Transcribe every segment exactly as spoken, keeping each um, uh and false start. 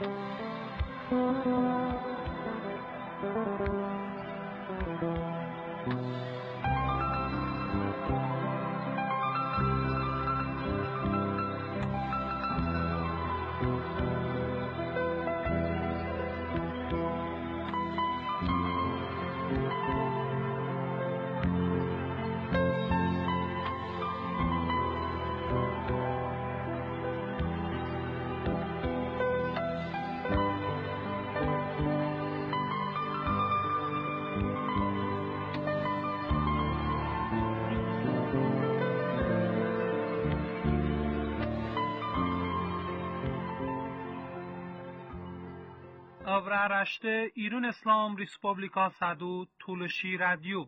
Avraaraşte İran İslam Respublika Sadu Tuluşi Radyo.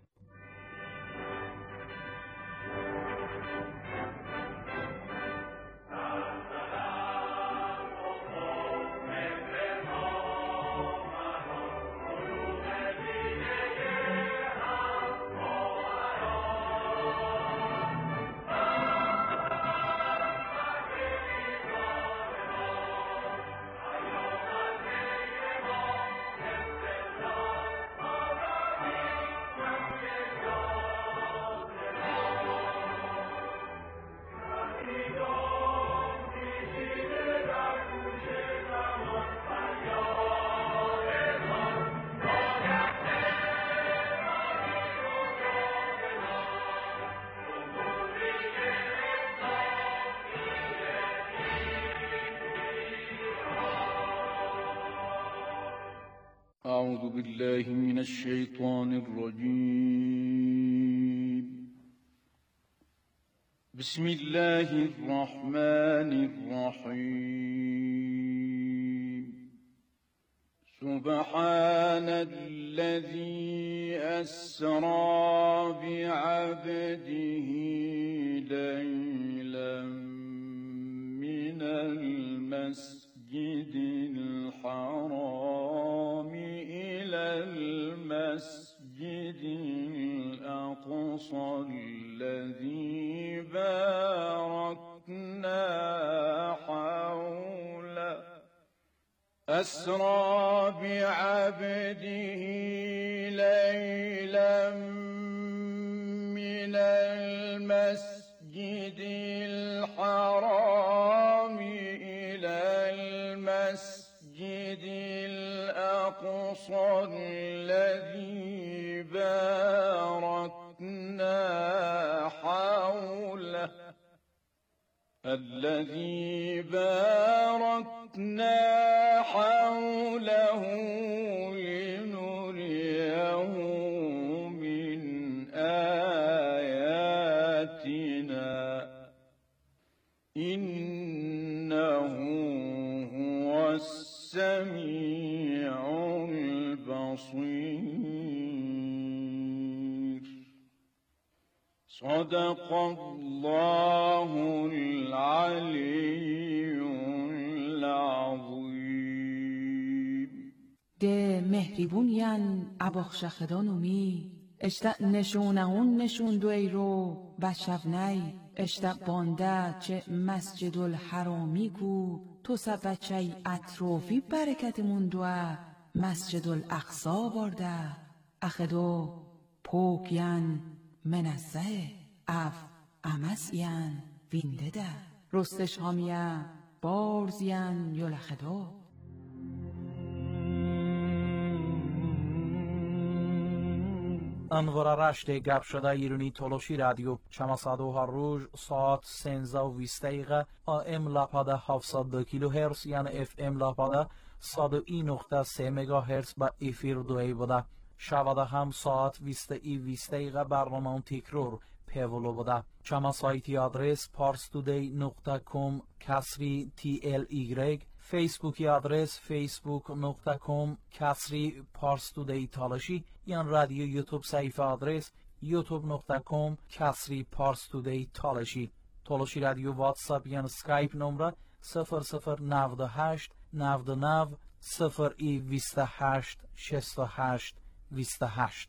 أعوذ بالله من الشيطان الرجيم. بسم الله الرحمن الرحيم. سبحان الذي أسرى بعبده ليلا من المسجد الحرام إلى المسجد الأقصى الذي باركنا حوله أسرى بعبده ليلا من المسجد الحرام إلى المسجد الأقصى الذي باركنا حوله الذي باركنا حوله لنريه من آياتنا إنه هو السميع البصير. صدق الله العلي العظيم. ده مهربون ین اباخشخدانومی اشتا نشونهون نشوندو ای رو بشفنی اشتا بانده چه مسجد الحرامی گو تو سب بچه اطرافی برکت موندوه مسجد الاقصا بارده اخدو پوکین منزه اف امسین وینده ده رستش هامیه بارزین یلخدو. انوار رشت گپ شده ایرانی تولوشی رادیو شما سادو هر روز ساعت سنزه و ویست دقیقه آم لاپاده هفتصد و دو کیلو هرتز یعنی اف ام لاپاده صد و ای نقطه سه مگا هرتز با افیر دوی بوده. شباده هم ساعت ویست ای ویست دقیقه برنامه تکرار پیولو بوده. شما سایتی آدرس پارستودی نقطه کام کسری تی ال ایگرگ، فیسبوکی آدرس فیسبوک نقطه کام کسری پارستودی تالشی، یا رادیو یوتیوب صفحه آدرس یوتیوب نقطه کام کسری پارستودی تالشی. تالشی رادیو واتساپ یا اسکایپ نمره صفر صفر نود و هشت نود و نه صفر ای بیست و هشت شصت و هشت بیست و هشت.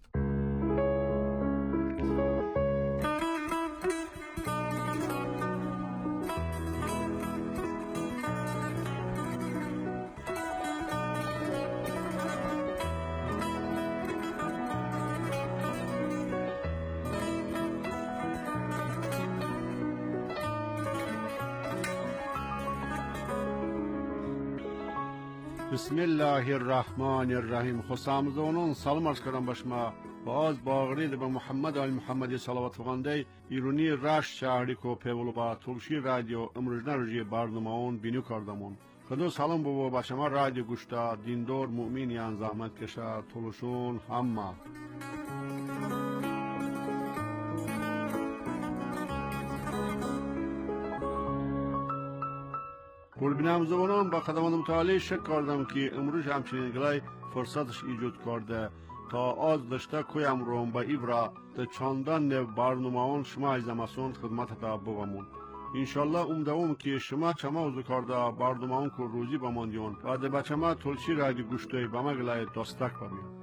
بسم الله الرحمن الرحیم. خوشامدونون سلام عرض کردم به شما. باز باغرید به محمد آل محمدی صلوات فرمانده ایرانی رشت شهری کو پیولو با تلشی رادیو امروز نروژی برنامه‌اون بینو کردمون. خدا سلام بو با شما رادیو گوشتا دیندار مؤمنیان زحمت کشا تلشون همه. قربانم زبانم با خدمات متعالی شک کردم که امروز همچنین گلای فرصتش ایجاد کرده تا آز داشته کویم روم با ایورا تا چندان برنامه‌ان شما از امسون خدمت تا بگمون. انشالله امیدوارم که شما چما وضع کرده برنامه‌ان کو روزی بماندیون و ده بچما تلشی رادیو گوشتوی با ما گلای دستک ببین.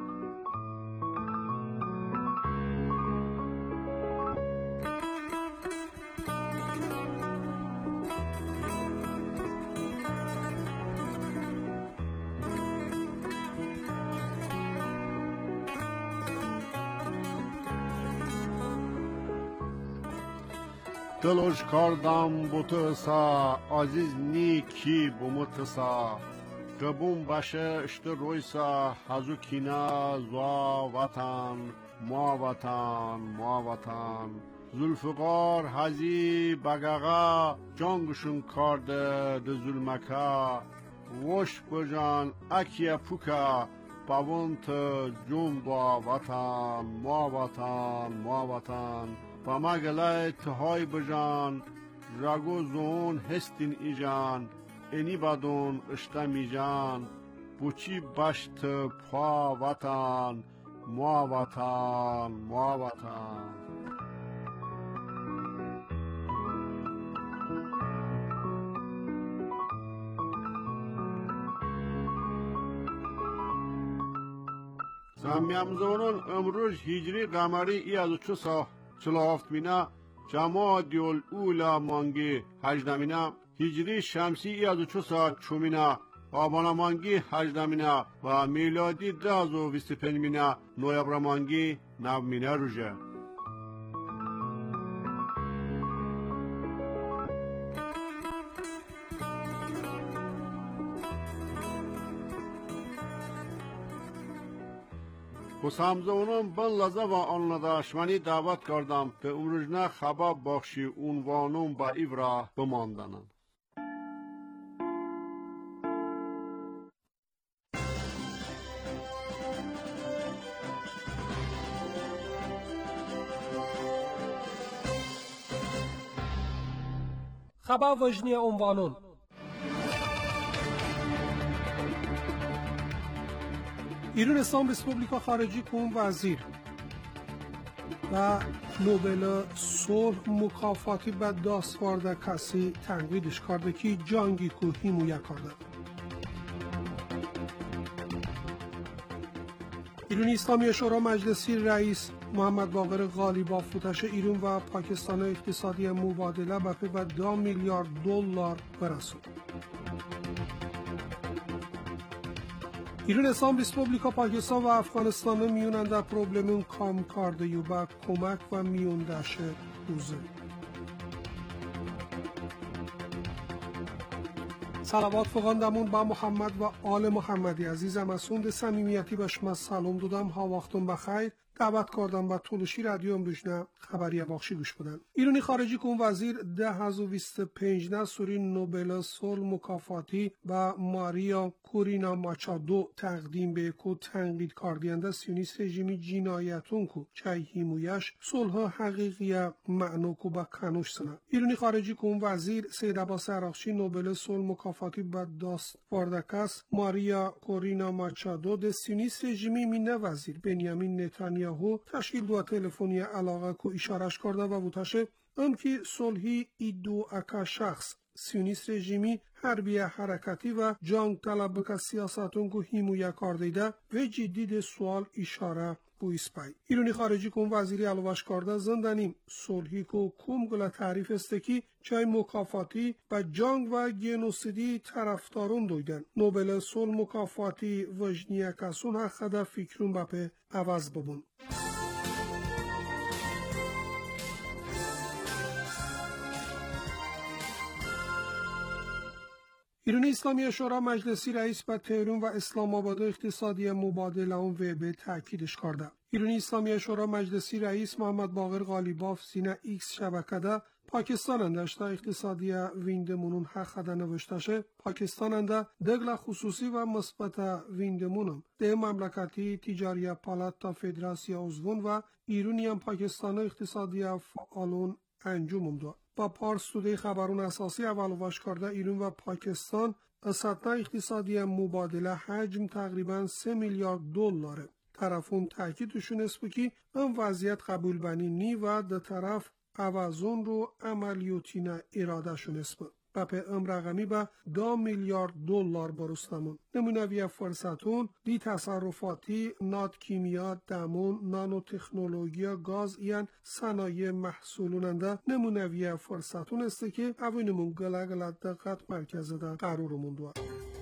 دلش کردم بوتسا عزیز نیکی بومتسا قبون باشه اشت رویسا هزو کینا زوا وطن ما وطن ما وطن زلفقار هزی بگاغا جانگشون کرده ده ظلمکا وش بجان اکیا پوکا باونت جون با وطن ما وطن ما وطن و ما گلای تهای بجان رگو زون هستین ایجان اینی بدون اشتمی جان بوچی بشت پا وطن ما وطن ما وطن. سمیم زونون امروز هجری قمری ای از چو سا چلا هفت مینا جمادی الاولا مانگی هجدمینا هجری شمسی ای از چو سا چومینا آبانا مانگی هجدمینا و میلادی داز و ویست پنج مینا نویبر مانگی نو مینا روژه. خوشامدونم بن لذا و آنلداشمانی دعوت کردم به امروزنه خبر بخشی عنوانم با ایورا بماندنن. خبر وجنی عنوانون ایران اسلام ریسپوبلیکا خارجی کن وزیر و نوبل صلح مکافاتی به داستوارده کسی تنقیدش کرده که جنگی که حمایه کرده. ایرانی اسلامی شورا مجلسی رئیس محمد باقر غالیباف فوتش ایران و پاکستان اقتصادی مبادله به پی دو میلیارد دلار برسید. ایران اسلام ریسپوبلیکا پاکستان و افغانستان میونن در پروبلمون کام کرده یو با کمک و میوندشه روزه. صلوات فغاندمون با محمد و آل محمدی عزیزم از سوند صمیمیتی به شما سلام دادم. ها وقتون بخیر. دعوت کردم با تلوشی رادیو امروزنه خبری بخشی گوش بدن. ایرانی خارجی کن وزیر ده هزار و بیست و پنج نسوری نوبل صلح مکافاتی با ماریا کورینا ماچادو تقدیم به کو تنقید کردنده سیونیست رژیمی جنایتون کو چای حمایش صلح حقیقی معنی کو با کنوش سنا. ایرانی خارجی کن وزیر سید عباس عراقچی نوبل صلح مکافاتی با داست واردکس ماریا کورینا ماچادو د سیونیست رژیمی مینه وزیر بنیامین نتانیاهو تشکیل دو تلفنی علاقه کو اشارش کرده و بوتاشه ام که صلحی ای دو اکا شخص سیونیست رژیمی حربی حرکتی و جنگ طلب که سیاستون کو حمایه کرده و جدید سوال اشاره بو اسپای. ایرانی خارجی کن وزیری علواش کرده زندانیم صلحی کو کم گل تعریف است که چای مکافاتی و جنگ و گنوسیدی طرفدارون دویدن. نوبل صلح مکافاتی وجنیه کسون حق فکرون بپه عوض ببون. ایرانی اسلامی شورا مجلسی رئیس به تهران و اسلام آباد اقتصادی مبادله اون ویبه تاکیدش کرده. ایرانی اسلامی شورا مجلسی رئیس محمد باقر غالیباف سینه ایکس شبکده پاکستان انداشته اقتصادی ویندمونون حق ده نوشتشه پاکستان انده دگل خصوصی و مثبت ویندمونم ده مملکتی تجاری پالات تا فدراسیا عضوون و ایرانی هم پاکستان اقتصادی فعالون انجام داد. با پارس توده خبرون اساسی اول واش کرده ایران و پاکستان سطح اقتصادی مبادله حجم تقریبا سه میلیارد دلاره. طرفون تاکیدشون است که این وضعیت قبول بنی نی و ده طرف عوضون رو عملیوتینه اراده شون است. و په ام رقمی به دو میلیارد دلار برستمون. نمونوی فرصتون دی تصرفاتی، نات کیمیا، دمون، نانو تکنولوژیا، گاز ایان صنایع محصولوننده نمونوی فرصتون است که اوینمون گله گله دقت مرکز ده قرارمون دو.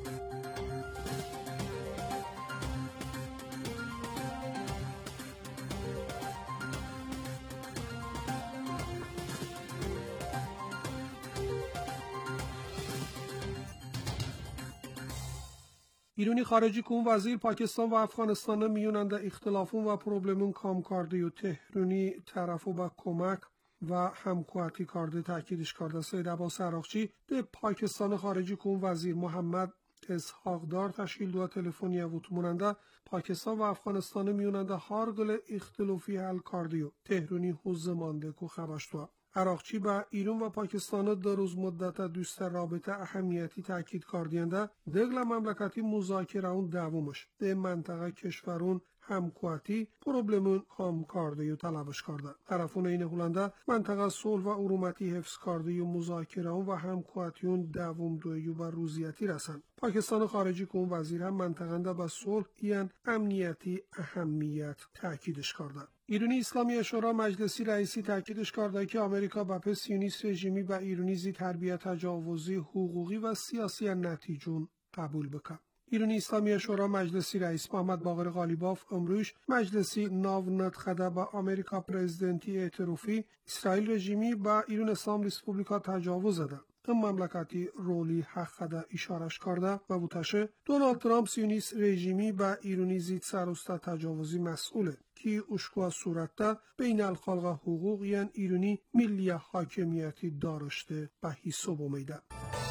ایرانی خارجی کون وزیر پاکستان و افغانستان میوننده اختلافون و پروبلمون کام کرده و تهرانی طرفو با کمک و همکاری کرده تاکیدش کرده. سید عباس عراقچی ده پاکستان خارجی کون وزیر محمد اسحاقدار تشکیل دو تلفنی و موننده پاکستان و افغانستان میوننده هارگل اختلافی حل کرده و تهرانی حوزه مانده که خبرش دو. عراقچی با ایران و پاکستان در روز مدت دوست رابطه اهمیتی تاکید کردند. دگل مملکتی مذاکره اون دوامش ده منطقه کشورون همکاری پروبلمون کام کرده و طلبش کرده. طرفون این هولنده منطقه صلح و ارومتی حفظ کرده و مذاکره و همکاریون دوام دوی و بر روزیتی رسند. پاکستان خارجی که اون وزیر هم منطقه با صلح ایان امنیتی اهمیت تاکیدش کرده. ایرانی اسلامی شورا مجلسی رئیسی تاکیدش کرده که آمریکا با پس سیونیست رژیمی و ایرانی زی تربیت تجاوزی حقوقی و سیاسی نتیجون قبول بکن. ایرانی اسلامی شورا مجلسی رئیس محمد باقر غالیباف امروز مجلسی ناو ندخده با آمریکا پرزیدنتی اعترافی اسرائیل رژیمی با ایران اسلام ریسپوبلیکا تجاوز زده. این مملکتی رولی حق ده اشارش کرده و بوتشه دونالد ترامپ سیونیست رژیمی با ایرانی زید سروسته تجاوزی مسئوله که اشکوا صورت بین الخلق حقوق یعن ایرانی ملی حاکمیتی دارشته به حساب اومیده.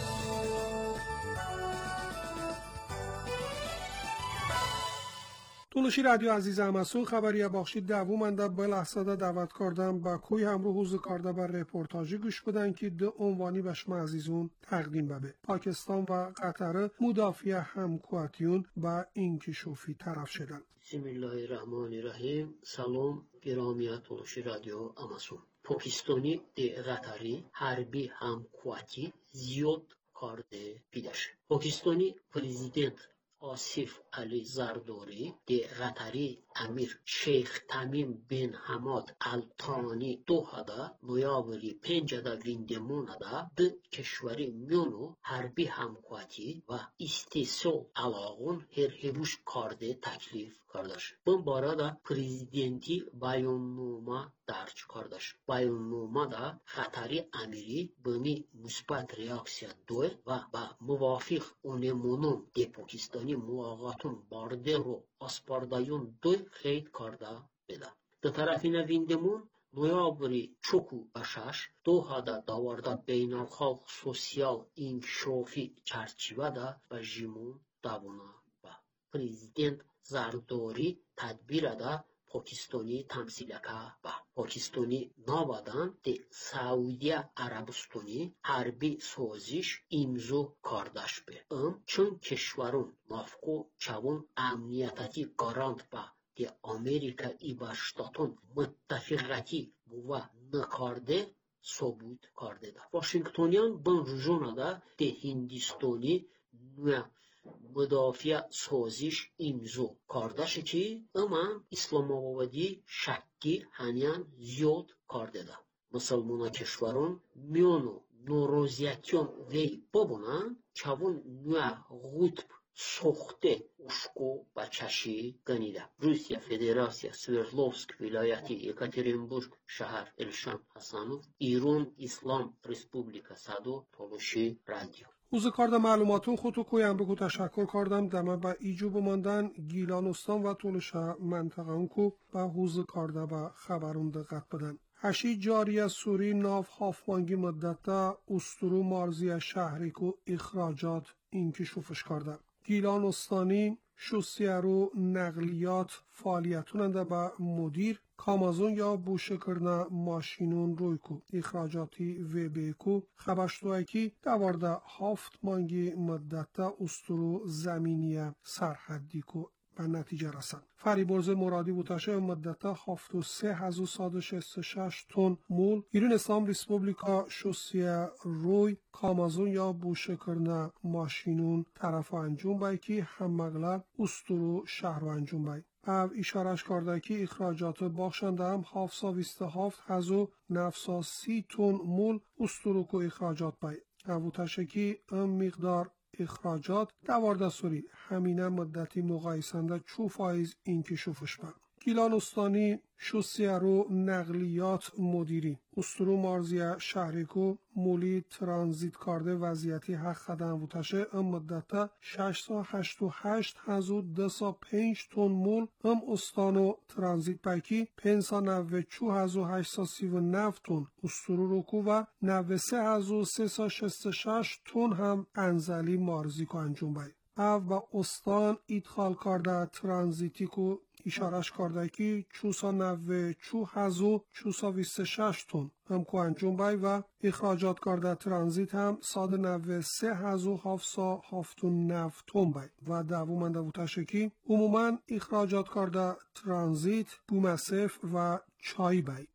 تولشی رادیو عزیز همسون خبری بخشی دومنده به لحظه دعوت کردم با کوی همراه حوزه کرده بر رپورتاجی گوش بدن که دو عنوانی به شما عزیزون تقدیم ببه. پاکستان و قطر مدافع همکاریون با انکشافی طرف شدن. بسم الله الرحمن الرحیم. سلام گرامی تولشی رادیو همسون. پاکستانی ده قطری حربی همکاری زیاد کرده پیداش. پاکستانی پرزیدنت آصف علی زرداری ده قطری امیر شیخ تمیم بن حماد التانی دوحدا نویابری پنجده ویندموندا ده کشوری میونو حربی همکاری و استیصال علاقون هر هبوش کرده تکلیف کردش. بون بارada پرزیدنتی بیاننامه درج کردش. بیاننامه دا قطری امیری بنی مثبت ریاکسیا دوه و با موافق اونمونون ده پاکستانی ملاقاتون بارده رو اسپاردایون دوی خیلی کرده بده. در طرفین ویندمون نویابری چوکو بشش دوحدا داورده بین الخلق سوسیال انکشافی چرچیوه دا با جیمون داونا با پرزیدنت زرداری تدبیر دا پاکستانی تمثیلکه با پاکستانی نابادان ده سعودیه عربستانی حربی سازش امضا کردش به ام چون کشورون نافقو چون امنیتی گارانت با ده امریکا ای با شتاتون متفقتی بوا نکرده ثبوت کرده ده. واشنگتونیان بن رجوع ده ده هندستانی نه مدافع سازش امضا کردش که اما اسلام آبادی شکی هنیان زیاد کرده ده. مسلمان کشوران میانو نوروزیتیان وی ببونن چون نوع قطب سخته اشکو بچشی گنیده. روسیه فدراسیا سوردلوفسک ولایتی یکاترینبورگ شهر الشان حسانوف ایران اسلام ریسپوبلیکا صدو تولشی رادیو. Uzun karda malumatun xutu koyam bugü teşekkür kardam deme ba icu bumandan Gilanistan ve Tuluşa mantığan ku ba uzun karda ba xabarun diqqat بدن. هشی جاری سوری ناف هافمانگی مدتا استرو مارزی شهری کو اخراجات انکشوفش کرده. گیلان استانی شوسیرو نقلیات فعالیتوننده با مدیر کامازون یا بوشه کرنه ماشینون روی کو اخراجاتی و بیکو خبشتوه کی دوارده هفت مانگی مدتا استرو زمینی سرحدی کو به نتیجه رسند. فریبرز مرادی بوتاشه مدتا هفت و سه هزو صد و شست و شش تن مول ایران اسلام ریسپوبلیکا شوسیه روی کامازون یا بوشه کرنه ماشینون طرف انجام بای که هم مغلب استرو شهر و انجام بای. او اشارش کرده که اخراجات بخشنده هم هفتصد و بیست و هفت هزار و نهصد و سی تن مول استرو کو اخراجات بای. او تشکی ام مقدار اخراجات دوارده سوری همینه مدتی مقایسنده چو فایز انکشوفش با. گیلان استانی شوسیرو نقلیات مدیری استرو مارزی شهری کو مولی ترانزیت کرده وضعیتی حق خدم بوتشه ام مدتا ششصد و هشتاد و هشت هزار و دویست و پنج تن مول ام استانو ترانزیت بکی پنجصد و نود و چهار هزار و هشتصد و سی و نه تن استرو روکو و نود و سه هزار و سیصد و شصت و شش تن هم انزلی مارزی کو انجام بای. او با استان ادخال کرده ترانزیتی کو اشارش کرده که چهارصد و نود و چهار هزار و چهارصد و بیست و شش تن هم کو انجام بای و اخراجات کرده ترانزیت هم صد و نود و سه هزار و هفتصد و هفتاد و نه تن بای و دوامنده بوتشه که عموما اخراجات کرده ترانزیت بومصف و چای بای.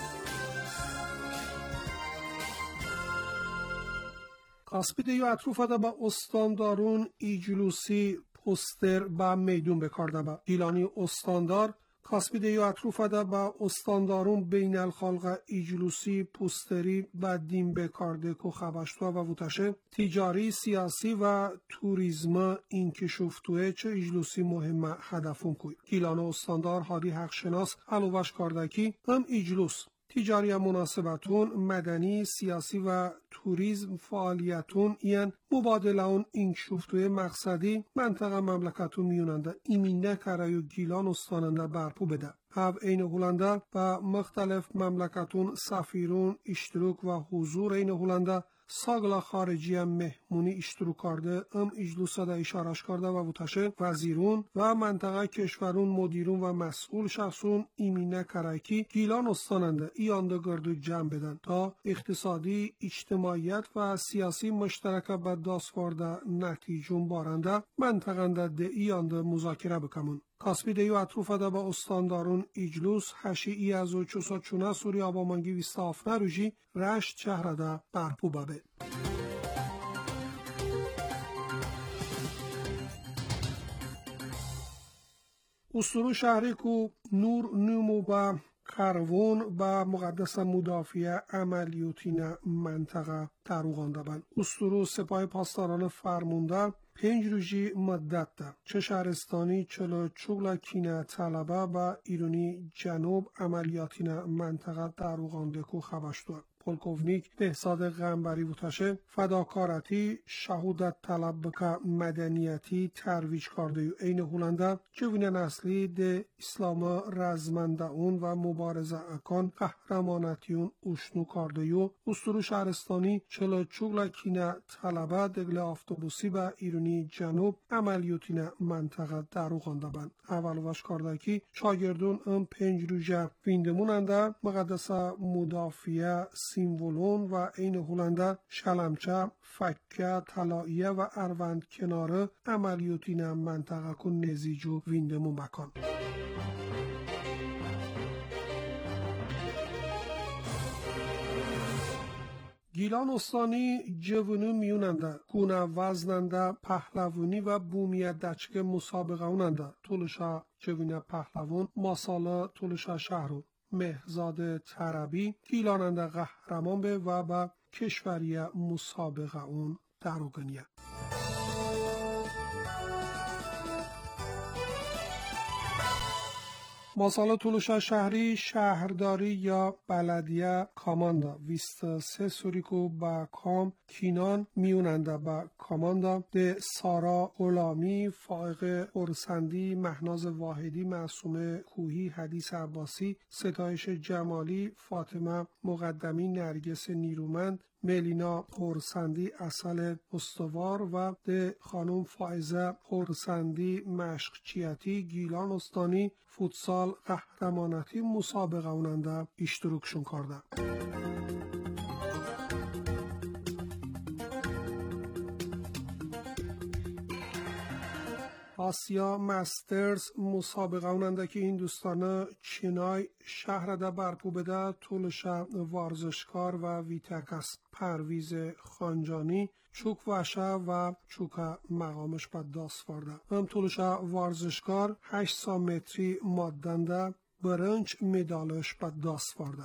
قاسپیده یا اطروفه با استاندارون ایجلوسی پوستر با میدون بکارده با گیلانی استاندار قاسپیده یا اطروفه با استاندارون بین الخالق ایجلوسی پوستری با دیم بکارده که خبشتوه و وطشه تجاری سیاسی و توریزم اینکشوفتوه چه ایجلوسی مهم هدفون کوی گیلان استاندار هادی حقشناس علوش کرده که هم ایجلوس تجاری مناسبتون مدنی سیاسی و توریسم فعالیتون این مبادله اون انکشوفتوی مقصدی منطقه مملکتون میوننده ایمینه کرایو گیلان استاننده برپو بده. او این هولنده و مختلف مملکتون سفیرون اشتراک و حضور این هولنده ساگلا خارجی هم مهمونی اشتراک کرده ام اجلوسا دا اشارش کرده و بوتشه وزیرون و منطقه کشورون مدیرون و مسئول شخصون ایمینه کرایکی گیلان استاننده ایانده گردو جمع بدن تا اقتصادی اجتماعیت و سیاسی مشترک به دستورده نتیجون بارنده منطقه ده ایانده مذاکره بکمون. کاسپیده یو اطروفه ده با استاندارون ایجلوس هشی ای از و چوسا چونه سوری آبامانگی ویسته آفنه روژی رشت شهر ده برپو بابه. استرو شهری کو نور نومو با قروون با مقدس مدافع عملیاتین منطقه تروغانده بند. استرو سپاه پاسداران فرمونده پنج روزی مدت ده چه شهرستانی چلو چوگلا کینه طلبه با ایرانی جنوب عملیاتین منطقه تروغانده کو خبشتوه. پولکوونیک بهزاد غنبری بوتشه فداکارتی شهودت طلب بکه مدنیتی ترویج کرده و این هولنده جوین نسلی ده اسلام رزمنده اون و مبارزه اکان قهرمانتیون اشنو کرده و استرو شهرستانی چلو چوگلا کینه طلبه دگل آفتوبوسی با ایرانی جنوب عملیاتین منطقه دروغانده بند. اولوش کرده که شاگردون ام پنج روژه ویندموننده مقدس مدافع سیمولون و این هولنده شلمچه، فکه، طلاییه و اروند کناره عملیاتین منطقه کن نزیجو ویندمون بکن. گیلان استانی جوونو میوننده گونه وزننده پهلوانی و بومیت دچک مسابقه اوننده طولشا جوونه پهلوان ماسالا طولشا شهرو مهزاد تربی گیلاننده قهرمان به و با کشوری مسابقه اون دروگنیه. ماسالا تولوشا شهری شهرداری یا بلدیه کاماندا ویست سه سوریکو با کام کینان میوننده با کاماندا ده سارا غلامی فائق اورسندی مهناز واحدی معصومه کوهی حدیث عباسی ستایش جمالی فاطمه مقدمی نرگس نیرومند ملینا پرسندی اصل استوار و ده خانم فائزه پرسندی مشقچیتی گیلان استانی فوتسال قهرمانتی مسابقه اوننده اشتراکشون کرده. آسیا مسترز مسابقه اوننده که این دوستانه چینای شهر ده برپو بده تولشا ورزشکار و ویتکس پرویز خانجانی چوک وشه و چوک مقامش با داست فرده هم تولشا ورزشکار هشت متری مادنده برنج مدالش با داست فرده.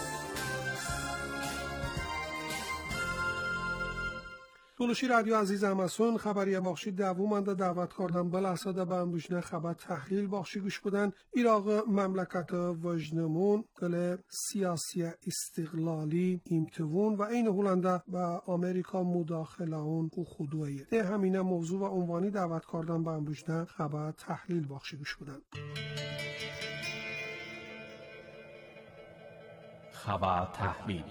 تولوشی رادیو عزیز همسون خبری بخشی دوومنده دعوت کردن بلحظه ده به امروشنه خبر تحلیل بخشی گوش بودن ایراق مملکت وجنمون دل سیاسی استقلالی امتوون و این هولنده به امریکا مداخله اون او خودویه ده همینه موضوع و عنوانی دعوت کردن به امروشنه خبر تحلیل بخشی گوش بودن. خبر تحلیل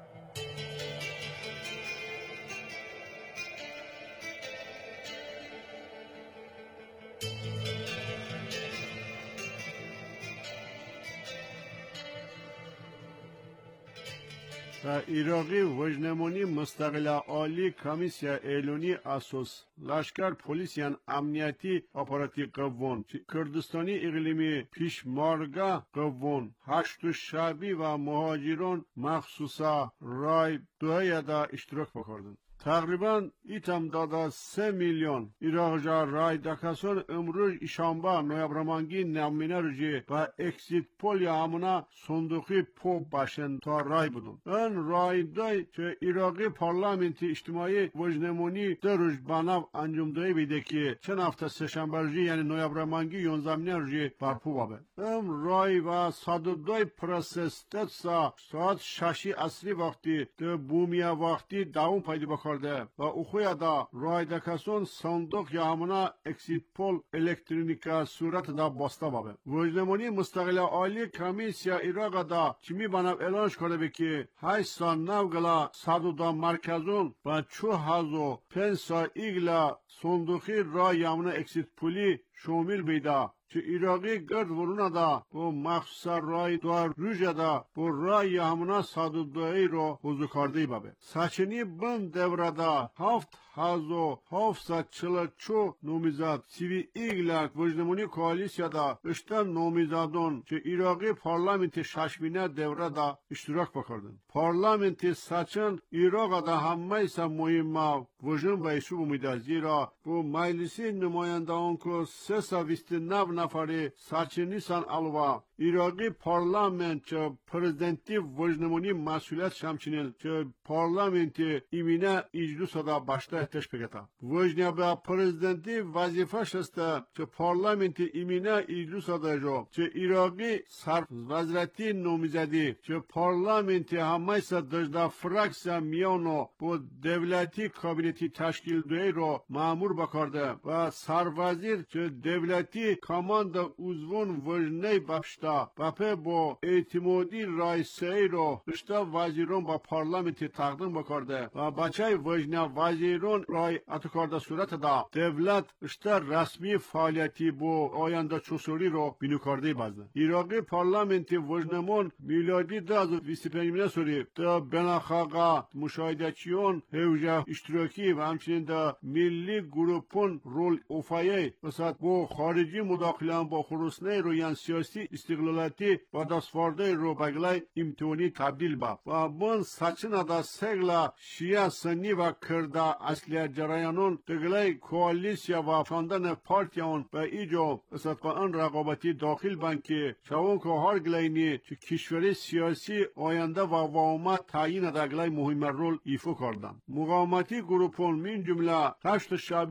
و ایراقی وجنمونی مستقل عالی کمیسیا ایلونی اساس لشکر پلیسیان امنیتی اپاراتی قوون کردستانی اقلیمی پیشمارگا قوون هشت شعبی و مهاجران مخصوصا رای دویدا اشتراک بکردن. تقریبا ایتم دادا سه میلیون ایراقجا رای دکاسون امروز ایشانبا نویبرمانگی نمینه رجی و اکسیت پول یا همونا صندوقی پو باشن تا رای بدون. این رای دای که ایراقی پارلمنتی اجتماعی وجنمونی در روز بناو انجام دایی بیده که چند هفته سهشنبه رجی یعنی نویبرمانگی یونزمینه رجی برپو بابه. این رای و صد و دوی پروسس تدسا ساعت ششی اصلی وقتی ده بومیا وقتی داون پیدا بکن و اوخویا دا رای دکاسون صندوق یا همونا اکسیت پول الکترونیکا صورت دا باستا بابه. وجنمونی مستقل عالی کمیسیا ایراق دا چمی بناب اعلانش کرده بی که هشت سا نوگلا صدو دا مرکزون و چو هزو پنج سا ایگلا صندوقی رای یا همونا اکسیت پولی شامل بیده که ایراقی گرد ورونه دا با مخصوص رای دوار روژه دا با رای همونا صدو دوی رو حضور کرده بابه. سچنی بند دوره دا هفت هزو هفت ست چل چو نومیزاد سیوی ایگلک وجنمونی کوالیسیا دا اشتن نومیزادون که ایراقی پارلمنت ششمینه دوره دا اشتراک بکردن. پارلمنت سچن ایراق دا همه ایسا مهمه وجن بایسو بومیده زیرا با مجلسی نماینده اون که سه سا ویست نو نفری سچنی سان الوا ایراقی پارلمنت که پرزیدنتی وجنمونی مسئولیت شمچینل که پارلمنت ایمینه اجلوس دا باشته احتش بگتا. وجنه به پرزیدنتی وظیفه شسته که پارلمنت ایمینه اجلوس دا جو که ایراقی صرف وزارتی نومیزدی که پارلمنت همه سا دجده فرکس میانو با دولتی کابینتی تشکیل دوی رو معمور بکرده و سروزیر که دولتی کماند اوزون وجنه بپشته بپه با اعتمادی رئیسی رو رشته وزیرون با پارلمنت تقدیم بکرده و بچه وجنه وزیرون رای اتکارده صورت دا دولت رشته رسمی فعالیتی با آینده چوسوری رو بینو کرده بازده. ایراقی پارلمنت وجنمون میلادی ده از بیست و پنج سوری ده بناخاقا مشاهدهچیون هوجه اشتراکی و همچنین ده ملی گروپون رول افایه وسط با خارجی مداخله با خروسنه رویان سیاسی استقلالاتی و دستوارده رو بگلای امتحانی تبدیل با و من سچنه دا سگلا شیعه سنی و کرده اصلی جرایانون دگلای کوالیسیا و فاندن پارتیان به ایجا وسط با ان رقابتی داخل بانکی شوان که هر گلینی که کشوری سیاسی آینده و وامت تعیین دگلای مهم رول ایفو کردن. مقاومتی گروپون من جمله هشت شعبی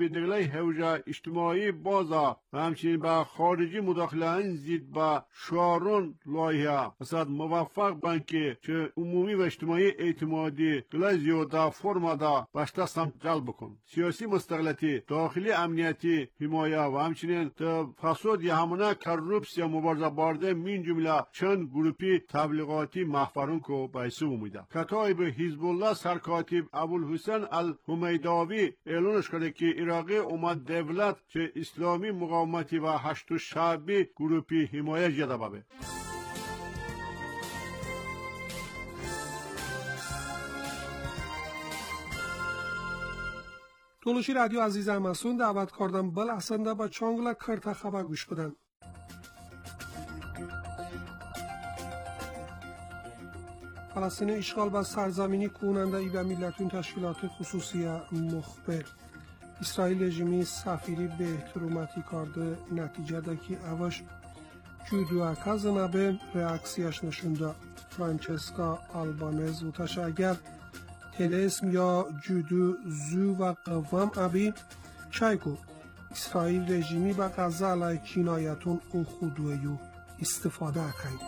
به دگلای حوجه اجتماعی بازا و همچنین به خارجی مداخله این زید به شعارون لایحه مثلا موفق بانکه چه عمومی و اجتماعی اعتمادی دلای زیاده فرما دا باشتا سمت جلب بکن. سیاسی مستقلیتی، داخلی امنیتی حمایه و همچنین فساد یا همونه کروپسیا مبارزه بارده من جمله چند گروپی تبلیغاتی محفرون کو بایسو امیده. کتایب حزب الله سرکاتب ابوالحسین الحمیداوی اعلانش کرده که عراقی اومد دولت چه اسلامی مقاومتی و هشت شعبی گروپی حمایه جده بابه. تولوشی رادیو عزیز همسون دعوت کردم بل اصنده با چانگلا کرتا خبر گوش بدن. فلسطین اشغال و سرزمینی کننده ای و ملتون تشکیلات خصوصی مخبر. اسرائیل رژیمی سفیری به احتراماتی کرده نتیجه ده که اوش جودو اکاز نبه ریاکسیش نشونده. فرانچسکا آلبانز و تشاگر تلسم یا جودو زو و قوام ابی چایکو اسرائیل رژیمی و غزه علیه کنایتون او خودویو استفاده اکن.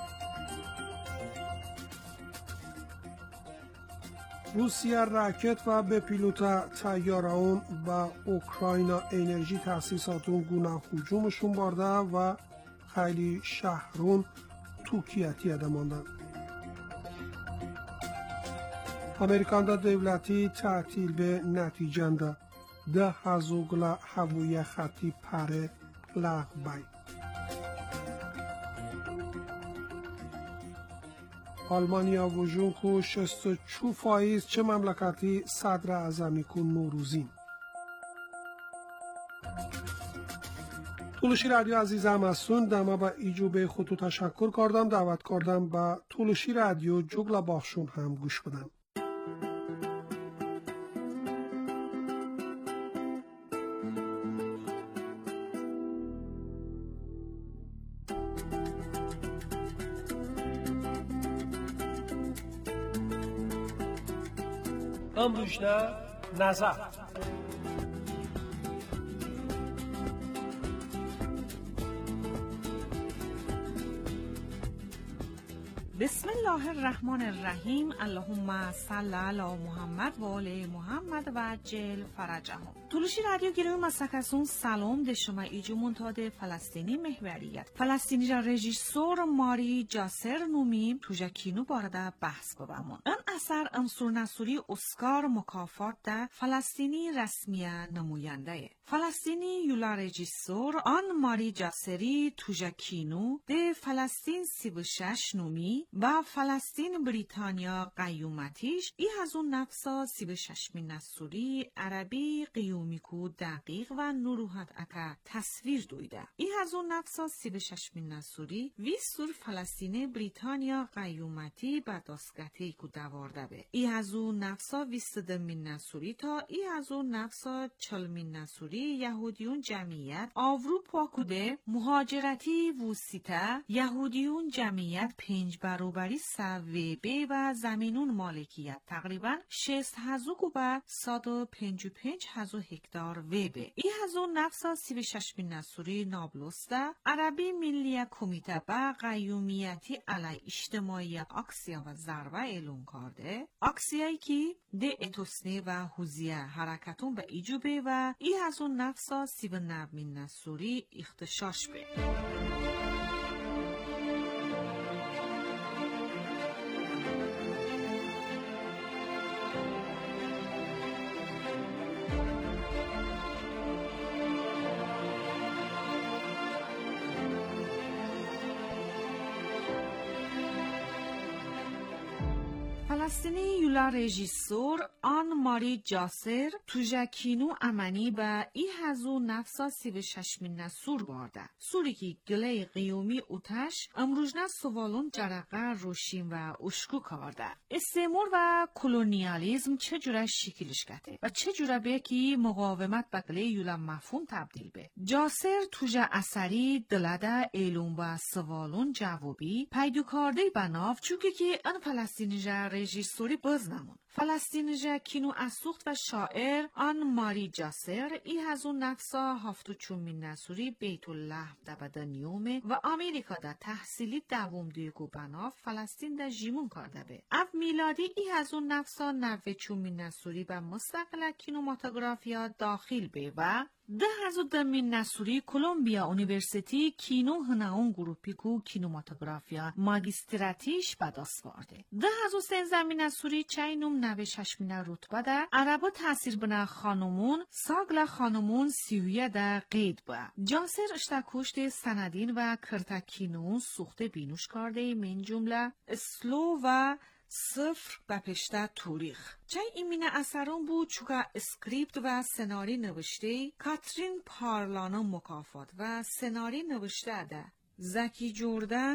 روسیه راکت و به پیلوت تیارهون و اوکراینا انرژی تاسیساتون گونه هجومشون برده و خیلی شهرون توکیتی ادماندن. امریکان دا دولتی تعطیل به نتیجنده ده هزوگل هویه خطی پره لغ بای. آلمانیا وجون کو شست و چو فایز چه مملکتی صدر اعظمی کن نوروزین. تولوشی رادیو عزیز همسون دما با ایجوب خودتو تشکر کردم دعوت کردم با تولوشی رادیو جگلا باخشون هم گوش بدم. امروزنا نظر بسم الله الرحمن الرحیم. اللهم صل علی محمد و آل محمد و عجل فرجهم. تولوشی رادیو گیروی مسکسون سلام ده شما ایجو منتاد فلسطینی محوریت فلسطینی را رژیسور ماری جاسر نومی توژکینو بارده بحث ببمون. این اثر انصور نصوری اسکار مکافات ده فلسطینی رسمیه نموینده فلسطینی یولا رژیسور آن ماری جاسری توژکینو ده فلسطین سی و شش نومی و فلسطین بریتانیا قیومتیش ای از اون نفسا سی و ششمی نصوری عربی قیومیکو دقیق و نروحت اکا تصویر دویده. ای از اون نفسا سی و ششمی نصوری وی سور فلسطین بریتانیا قیومتی با دستگته کو دوارده به. ای از اون نفسا ویستدمین نصوری تا ای از اون نفسا چلمین نصوری یهودیون جمعیت آوروپا کوده مهاجرتی وسیطه یهودیون جمعیت پنج برابری سوی بی و زمینون مالکیت تقریبا شست هزو با صد و پنج و پنج هزو هکتار وی بی. ای هزو نفسا سی و شش بین نصوری نابلسته عربی ملی کمیته با قیومیتی علی اجتماعی اکسیا و ضربه اعلام کرده. اکسیایی که ده اتوسنی و حوزیه حرکتون به ایجوبه و ای هزو نفسا سی و نو بین نصوری اختشاش به. فلسطینی یولا رژیسور آن ماری جاسر توژکینو امنی با ای هزو نفسا سی و ششمی نصور بارده. سوری که گله قیومی اوتش امروزنا سوالون جرقه روشین و اشکو کرده. استعمار و کلونیالیزم چجوره شکلش گته و چجوره به که مقاومت به گله یولا مفهوم تبدیل به. جاسر توژه اثری دلده ایلون و سوالون جوابی پیدو کرده بناف چونکه که ان فلسطینی رژیسوری باز نمون. فلسطین جا کینو اسوخت و شاعر آن ماری جاسر ای هزون نفسا هفتو چومین نسوری بیت الله دبدا نیومه و آمریکا دا تحصیلی دوم دیگو بنا فلسطین دا جیمون کرده به. اف میلادی ای هزون نفسا نوه چومین نسوری و مستقل کینوماتوگرافیا داخل به و ده هزو دمین نسوری کولومبیا اونیورسیتی کینو هناون گروپیکو کینوماتوگرافیا ماگیستراتیش بداس وارده. ده هزو سنزمین نسوری چاینوم نوه ششمین رتبه ده عربا تاثیر بنا خانومون ساگل خانومون سیویه ده قید با. جاسر اشتاکوشت سندین و کرتاکینون سوخته بینوش کرده من جمله اسلو و صفر و پشته توریخ. چه ایمین اثرون بود چوکا اسکریپت و سناری نوشته کاترین پارلانا مکافات و سناری نوشته ده. زکی جوردن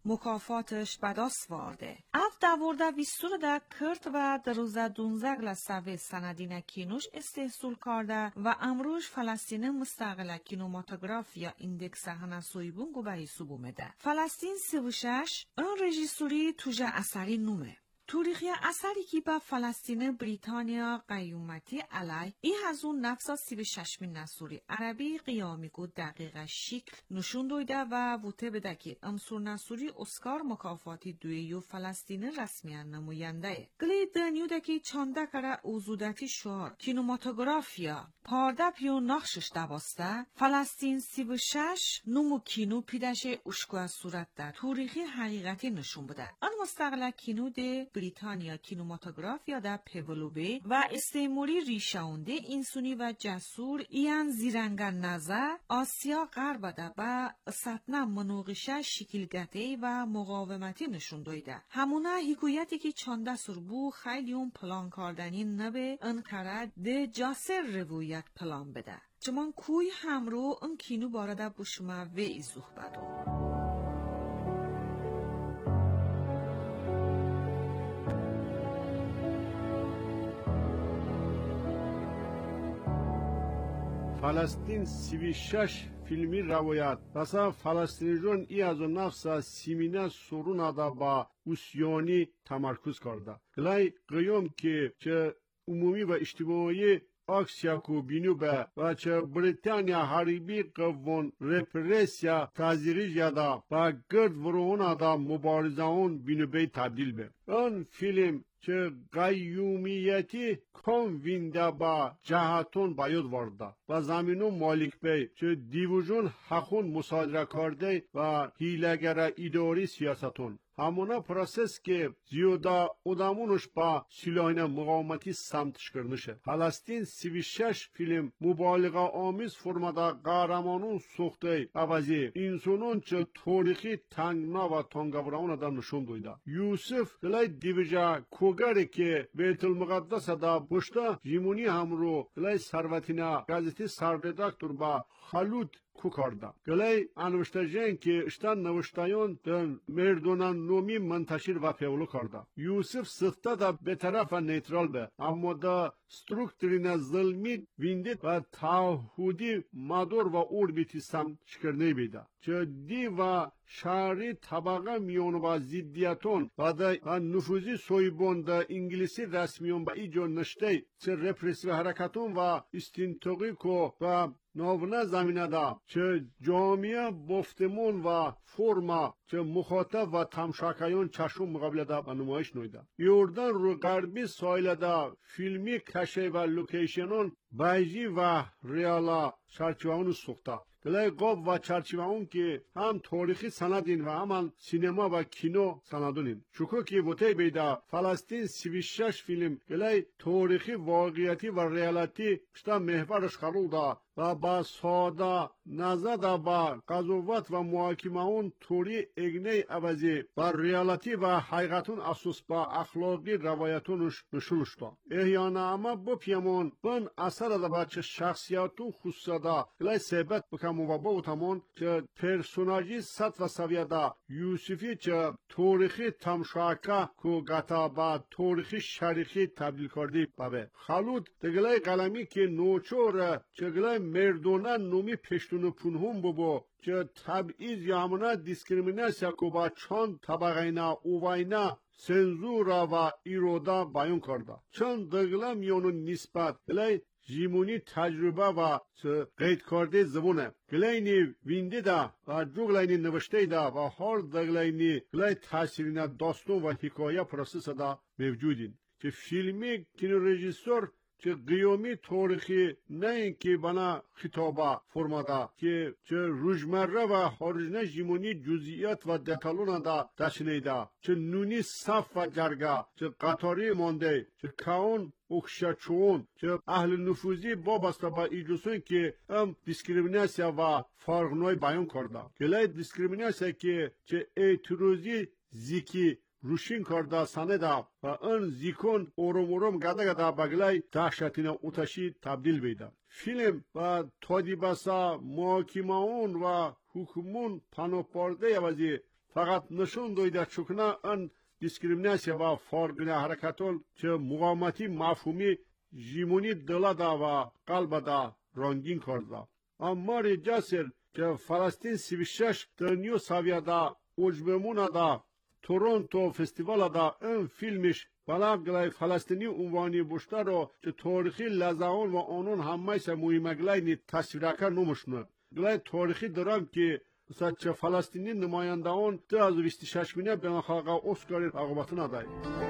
مکافاتش بداس وارده. اف داورده ویستور ده کرد و دروزه دونزگ لسوه سندین کینوش استحصول کرده و امروش فلسطین مستقل کینوماتوگرافیا ایندکس هنسویبون گو بایی سوبومه ده. فلسطین سی و شش اون رژیسوری توجه اثری نومه. توریخی اثری که با فلسطین بریتانیا قیومتی علی ای هزون نفسا سی به ششمین نسوری عربی قیامی گو دقیقه شکل نشون دویده و ووته بده که امسور نسوری اسکار مکافاتی دویو فلسطین رسمیان نموینده. گلی دنیو دکی چانده کره اوزودتی شعار کینوماتوگرافیا پارده پیو نقشش دواسته فلسطین سی و شش نمو کینو پیدش اشکو از صورت ده توریخی حقیقتی نشون بده. آن مستقل کینو ده بریتانیا کینوماتوگرافیا در پولوبه و استعماری ریشاونده اینسونی و جسور ایان زیرنگن نزه آسیا غرب ده و سطنه منوغشه شکلگته و مقاومتی نشون دویده. همونه حکایتی که چانده سربو خیلی اون پلان کردنی نبه انکره ده جاسر رویت پلان بده. چمان کوی همرو ان کینو بارده بشما و ایزوخ بدو. فلسطین سی و شش فیلمی روایت بسا فلسطینیون ای از نفس سیمینه سرون دا با اوسیانی تمرکز کرده. گلای قیوم که چه عمومی و اجتماعی اکسیاکو بینو به و چه بریتانیا حریبی قوون رپرسیا تازیریج یادا با گرد ورون دا مبارزان بینو به تبدیل به. آن فیلم چه قیومیتی کم وینده با جهتون باید وارده و زمینون مالک بی چه دیوژون حقون مصادره کرده و هیلگر اداری سیاستون همونا پروسس که زیاده ادامونش با سلاحین مقاومتی سمتش کرنشه. فلسطین سی و شش فیلم مبالغه آمیز فرمادا قهرمانون سوخته عوضی انسانون چه تاریخی تنگنا و تنگاوران دا نشون دویده. یوسف گلای دیوژه کوگری که بیت المقدس دا بشتا جیمونی همرو گلای سروتینا گازتی سردکتور با خلود کو کرده. گلای انوشتاجین که اشتان نوشتایون دن مردونان نومی منتشر و پیولو کرده. یوسف سخته دا به طرف نیترال به اما دا ستروکترین ظلمی ویندید و تاهودی مادور و اوربیتی سم شکرنی بیده. چه دی و شهری طبقه میون و زیدیتون و دا نفوذی سویبون دا انگلیسی رسمیون با ایجا نشته چه رپرسیو حرکتون و استینتاقی کو و ناونه زمینه دا چه جامعه بافتمون و فرما چه مخاطب و تماشاگران چشم مقابل دا و نمایش نویده. یوردان رو غربی سایل دا فیلمی کشه و لوکیشنون بایجی و ریالا چرچوانو سوخته. گلای قاب و چرچوان که هم تاریخی سندین و هم سینما و کینو سندونین. شکو که وطه بیده فلسطین سی و شش فیلم گلای تاریخی واقعیتی و ریالیتی پشتا محورش قرار دا و با ساده نزده با قضاوت و محاکمه اون طوری اگنه عوضی با ریالیتی و حقیقتون اساس با اخلاقی روایتونش نشونش دا. احیانه اما با پیمون بن اثر دا با چه شخصیتون خصوصا گلای ثبت بکم و با تمون چه پرسوناجی ست و سویه دا یوسفی چه تاریخی تمشاکه که گتا با تاریخی شریخی تبدیل کردی بابه. خلود دگلای قلمی که نوچور چه گلای مردونه نومی پشتون پنهم ببو که تبعیض یامنا دیسکریمیناسیا کو با چند طبقینا اووینا سنزورا و ایرودا بیان کرده. چند دگلم یونو نسبت گلی جیمونی تجربه و قید کرده زبونه. گلینی وینده دا و جوگلینی نوشته دا و هر دگلینی گلی تاثیرین داستون و حکایه پروسس دا موجودین. که فیلمی کینو رژیسور که قیامی تاریخی نه اینکه بنا خطابه فرماده که چه روزمره و خارجنه جیمونی جزئیات و دتالون دا داشنیده چه نونی صف و جرگه چه قطاری مانده چه کاون اکشچون چه اهل نفوذی وابسته به ایجوسون که ام دیسکریمیناسیا و فرقنوی بیان کرده گلای دیسکریمیناسیا که چه اعتراضی زیکی روشین کرده سنده و اون زیکون اروم اروم گده گده بگلای دهشتین اوتشی تبدیل بیده. فیلم و تادیبسا محاکمون و حکمون پناپارده وزی فقط نشون دویده چکنه اون دیسکریمیناسیا و فرقین حرکتون چه مقاومتی مفهومی جیمونی دلاده و قلبده رنگین کرده. اما جسر که فلسطین سی و شش دنیو ساویده اوجبمونه ده تورنتو فستیوال دا این فیلمش بلا گلای فلسطینی عنوانی بوشته رو که تاریخی لزعان و آنون همه سه مهمه گلای نی تصویرکر نمشنه گلای تاریخی دارم که مثلا چه فلسطینی نماینده آن دو از بیست و شش مینه بین خلقه اسکاری رقابت نداره.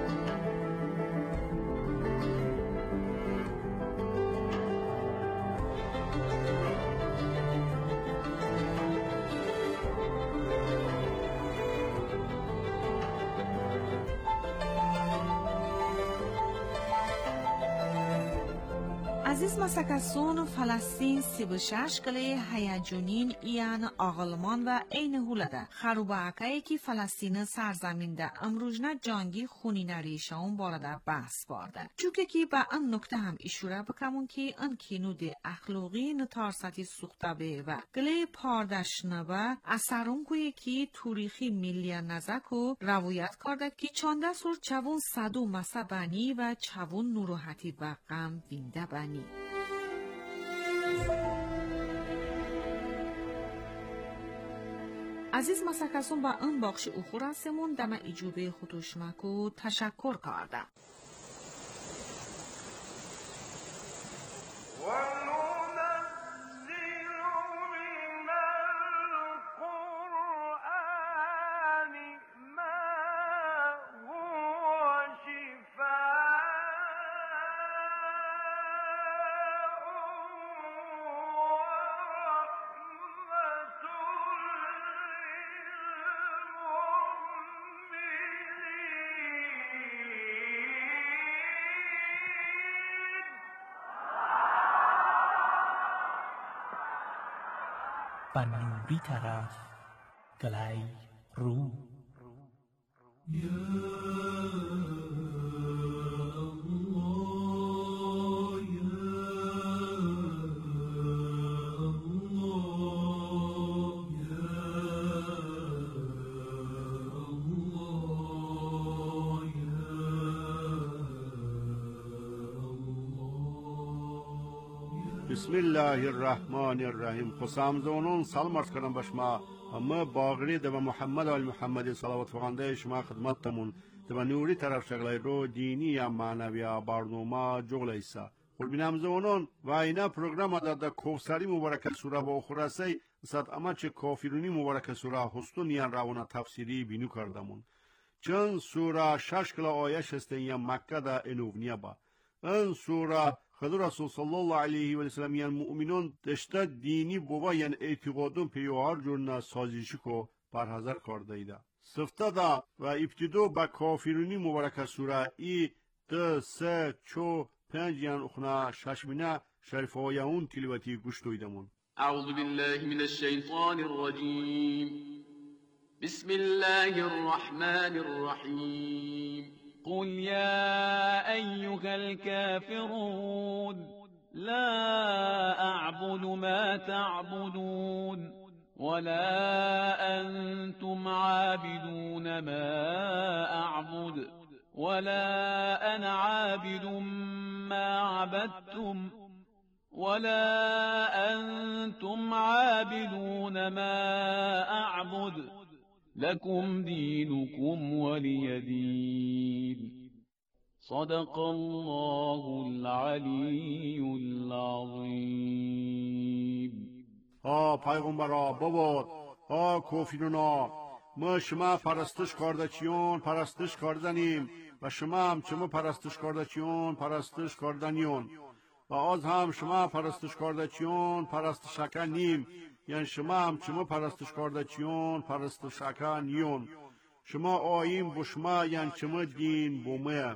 عزیز مسکسون فلسطین سی و شش گله هیجانین ایان آغلمان و این هولده خروباکایی که فلسطین سرزمین ده امروجنه جانگی خونی نریشان بارده بحث بارده چونکه که با ان نکته هم اشاره بکمون که ان کینود اخلاقی نتارساتی سوخته به و گله پاردشنه و اثرون کوی که تاریخی ملی نزک و روایت کرده که چانده سور چوون صدو مسبنی و چوون نوروحتی و غم وینده بنی. عزیز مسکسون با این باخش اخور هستمون دم ایجوبه خودشمکو تشکر کردم. بنوری طرف گلای رو بسم الله الرحمن الرحیم. خسامزونون سلام عرض کنم به شما. اما باقری دو محمد آل محمد صلوات فرمانده شما خدمتتمون دو نوری طرف شغلای رو دینی یا معنوی یا برنامه جغل ایسا خود بینامزونون و اینا پروگرام داده کوسری مبارک سوره با اخراسی صد اما چه کافرونی مبارک سوره هستون یا روانه تفسیری بینو کردمون چند سوره شش کلا آیش هسته یا مکه دا انوونیه با این سوره خدا رسول صلی الله علیه و سلم یعنی مؤمنان دشته دینی بوا یعنی اعتقادون پیوهر جورنا سازیشی کو پرهزر کرده ایده سفته دا و ابتدو با کافرونی مبارک سوره ای ده سه چو پنج یعنی اخنا ششمینه شریف آیون تلواتی گوش دویدمون. اعوذ بالله من الشیطان الرجیم بسم الله الرحمن الرحیم قل يا أيها الكافرون لا أعبد ما تعبدون ولا أنتم عابدون ما أعبد ولا أنا عابد ما عبدتم ولا أنتم عابدون ما أعبد لكم دينكم ولي دين صدق الله العلی العظیم. ها پیغمبرا بابا ها کوفیرونا ما شما پرستش کردچیون پرستش کردنیم و شما هم چما پرستش کردچیون پرستش کردنیون و آز هم شما پرستش کردچیون پرستش نیم یعنی شما هم چما پرستش کردچیون پرستش نیون شما آییم بو شما یعنی چما دین بومه.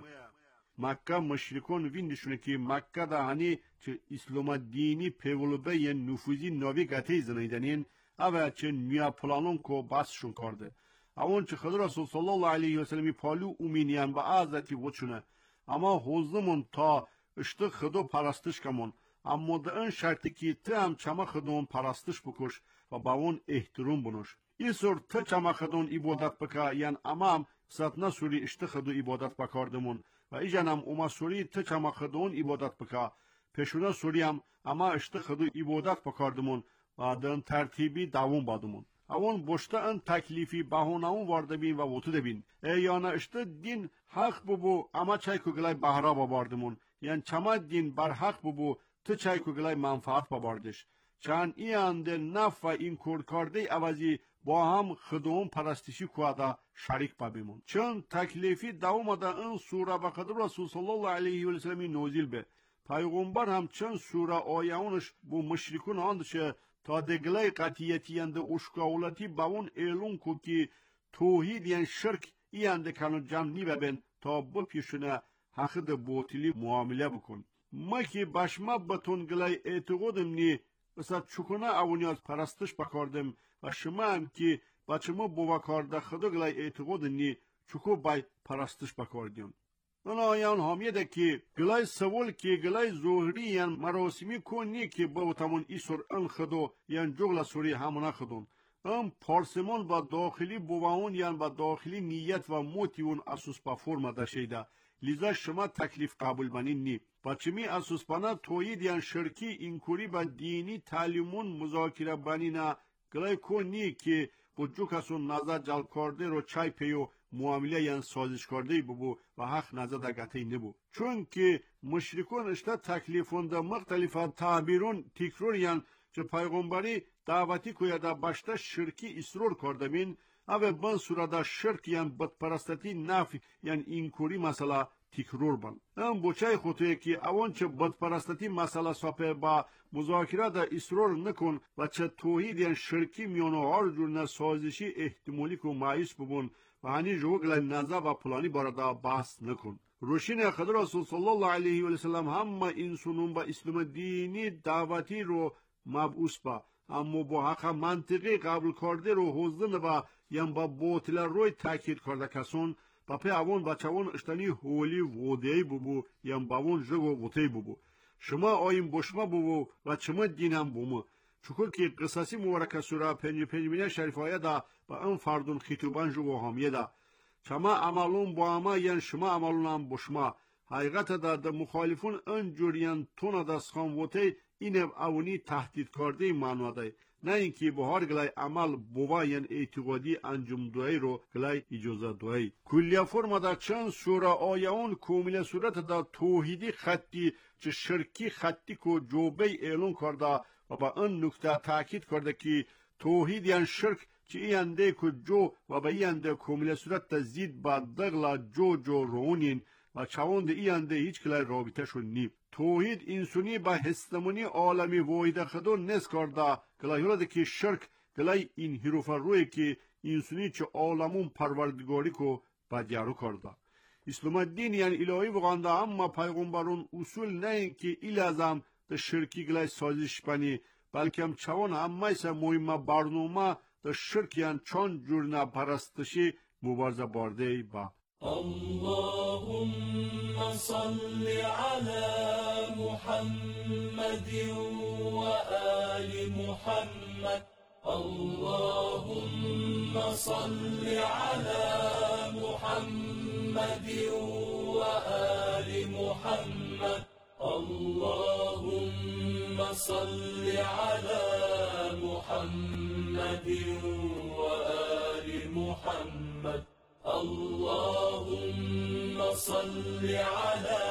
مکه مشرکون ویندشونه که مکه دا هنی چه اسلام دینی پیولوبه یه نفوذی نوی گته زنیدنین اوه چه نیا پلانون کو باسشون کرده اون چه خدا رسول صلی الله علیه و سلمی پالو اومینیان با عزتی وچونه اما حوزمون تا اشته خدا پرستش کمون اما دا این شرطی که ته هم چما خداون پرستش بکش و با اون احترام بنوش این سور ته چما خداون عبادت بکا یعنی امام ستنا سوری اشته خدا عبادت بکاردمون و ایجانم اوما سوری ته چما خداون عبادت بکا پیشونا سوری هم اما اشته خدا عبادت بکاردمون و دن ترتیبی دوام بادمون اون بوشته ان تکلیفی بهونهون وارده بین و وطوده بین ای یانا اشته دین حق ببو اما چای کگلای بهرا بباردمون یعنی چما دین بر حق ببو تو چای کگلای منفعت بباردش چند ای انده نف و این کور کرده عوضی با هم خدوم پرستشی کوادا شریک ببیمون چون تکلیفی دوام دا ان سوره بقدر رسول صلی الله علیه و سلمی نوزیل به پیغمبر هم چند سوره آیانش بو مشرکون آندشه تا دگلای قطیتی انده اشکاولتی با اون اعلون کو که توحید یعنی شرک ای انده کنو جمع نی ببین تا بپیشونه حقد باطلی معامله بکن ما که بشما بتون گلای اعتقادم نی بسید چکونه اونی از پرستش بکاردم و شما هم که بچه ما بوکارده خدا گلای اعتقاد نی چکو بای پرستش بکاردیم اونا آیان حامیده که گلای سوال که گلای ظهری یعنی مراسمی کنی که با تمون ایسور ان خدو یعنی جغل سوری همونه خدون ام پارسمان با داخلی بوان یعنی با داخلی نیت و موتیون اسوس با فرم داشته لیزا شما تکلیف قبول بنین نی بچمی اسوس بنا توحید یعنی شرکی اینکوری با دینی تعلیمون مذاکره بنینا گلای کنی که با جو کسون نظر جل کرده رو چای پیو معامله یعنی سازش کرده ببو و حق نظر در گته نبو چون که مشرکون اشتا تکلیفون در مختلف تعبیرون تکرار یعنی چه پیغمبری دعوتی که در باشته شرکی اصرار کرده بین اوه بان صورت شرک یعنی بدپرستتی نفی یعنی اینکوری مسئله تکرار بن ام بچای خودتوی که اون چه بدپرستتی مسئله ساپه با مذاکره در اصرار نکن و چه توحید یعنی شرکی میانو هر جور نسازشی احتمالی که معیس ببون و هنی جوگل نظر و پلانی بارده بحث نکن روشین خدا رسول صلی الله علیه و سلم همه انسانون با اسلام دینی دعوتی رو مبعوث با اما با حق منطقی قبول کرده رو حوزن و یم با باطل روی تاکید کرده کسون با پی اوان بچه اون اشتانی هولی وودهی ببو یم با اون جگو وطهی ببو شما آیم بشما ببو و چما دین هم بومو چکر که قصصی مورک سوره پنج پنجمینه شریفایه دا با اون فردون خیتوبان جگو همیه دا چما عملون با اما ین شما عملون هم بشما حقیقت دا دا مخالفون انجور ین تون دا سخان وطهی این اونی تهدید کرده معنی ده نه اینکه به هر گلای عمل بوا یعنی اعتقادی انجام دوی رو گلای اجازه دوی کلیه فرما در چند سوره آیون کامل صورت در توحیدی خطی چه شرکی خطی که جوبه اعلان کرده و با این نکته تاکید کرده که توحید یعنی شرک چه اینده که جو و با اینده کامل صورت تزید با دغلا جو جو رونین و چوند اینده هیچ کلای رابطه شد نیم توحید انسانی با هستمانی عالمی واحد خدا نس کرده گلای هلاده که شرک گلای این حروف روی که انسانی چه عالمون پروردگاری کو بدیارو کرده اسلام دین یعنی الهی وگانده اما پیغمبرون اصول نه این که ایلازم ده شرکی گلای سازش بنی بلکه هم چوان همه ایسا مهمه برنامه ده شرک یعنی چون جورنا پرستشی مبارزه بارده با اللهم صل على محمد وآل محمد اللهم صل على محمد وآل محمد اللهم صل على محمد وآل محمد اللهم صل على